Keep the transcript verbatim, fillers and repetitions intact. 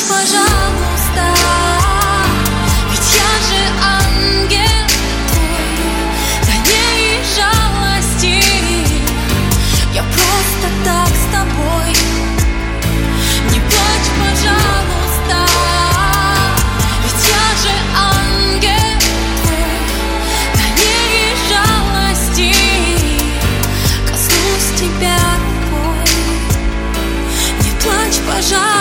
пожалуйста, ведь я же ангел твой, да не из жалости, я просто так с тобой. Не плачь, пожалуйста, ведь я же ангел твой, да не из жалости коснусь тебя рукой. Не плачь, пожалуйста.